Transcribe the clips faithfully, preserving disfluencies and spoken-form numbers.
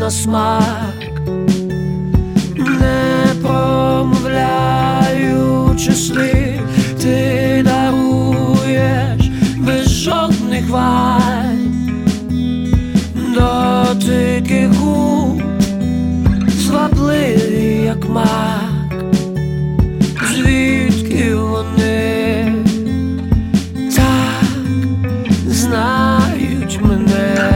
на смак, не промовляючи слів, ти даруєш без жодних вань дотики губ, звабливі, як мак. Звідки вони так знають мене?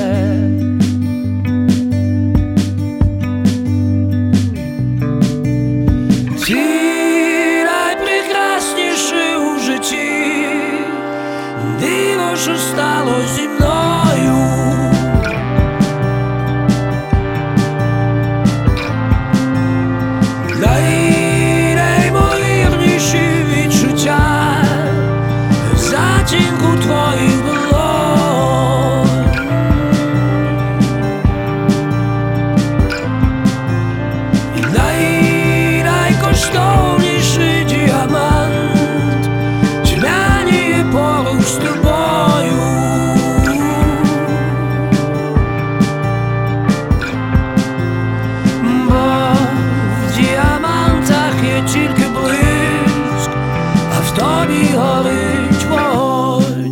Ти найпрекрасніший у житті, диво, що стало зі мною. Найнеймовірніші відчуття в затінку твоїх долонь. І най-найкоштовніший діамант тьмяніє поруч з тобою. Тільки блиск, а в тобі горить вогонь.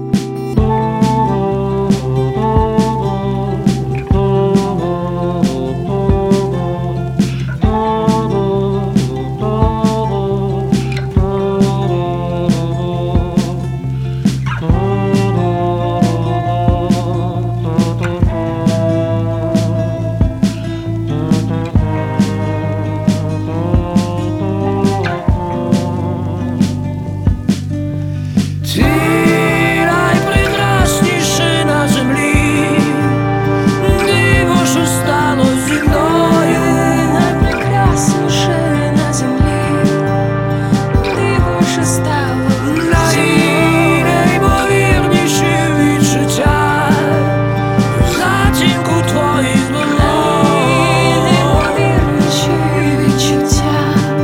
Ти найпрекрасніший на землі, диво, що стало зі мною. Найпрекрасніший на землі, диво, що стало зі мною. Найнеймовірніші відчуття в затінку твоїх долонь. Найнеймовірніші відчуття.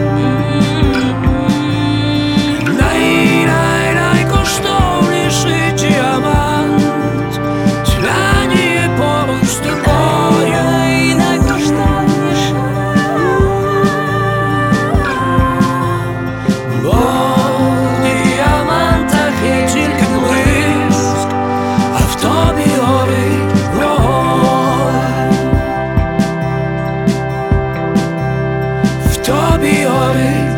Найкоштовніший діамант тьмяніє поруч з тобою. Найкоштовніший. Бо в діамантах є тільки блиск, а в тобі горить вогонь. В тобі горить